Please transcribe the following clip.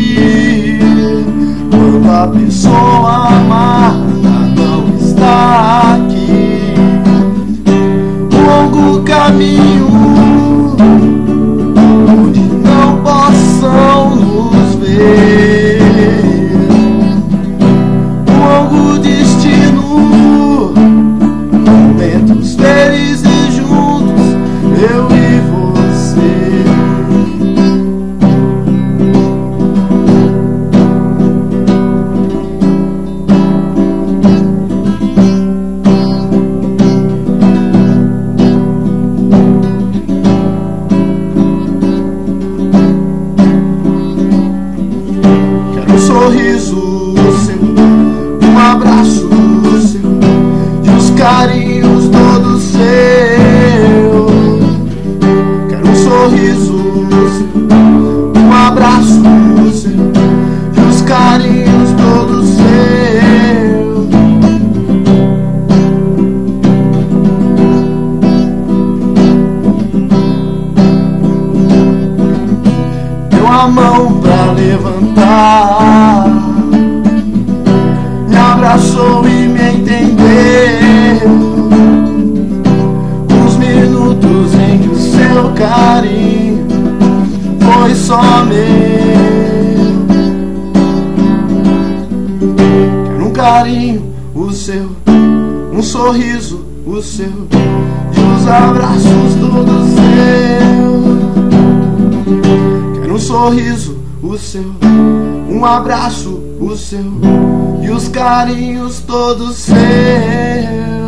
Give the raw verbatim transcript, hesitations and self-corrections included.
quando a pessoa amada não está aqui. Um longo caminho onde não possam nos ver, um longo destino, momentos felizes juntos, eu e você. Quero um sorriso seu, um abraço seu e os carinhos todos seus. Quero um sorriso seu, um abraço seu e os carinhos todos seus. Deu a mão pra levantar, me abraçou e me entendeu. Uns minutos em que o seu carinho foi só meu. Quero um carinho, o seu, um sorriso, o seu, e os abraços todos seus. Quero um sorriso, o seu, um abraço, o seu, e os carinhos todos seus.